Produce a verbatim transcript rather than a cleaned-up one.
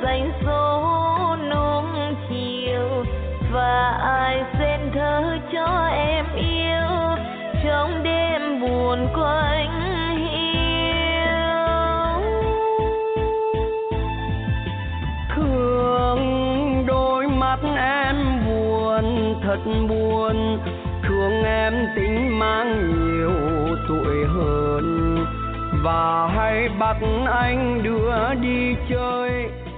dành số nung chiều và ai xen thơ cho em yêu trong đêm buồn quạnh hiu. Thương đôi mắt em buồn thật buồn, thương em tính mang nhiều tuổi hơn và hay bắt anh đưa đi chơi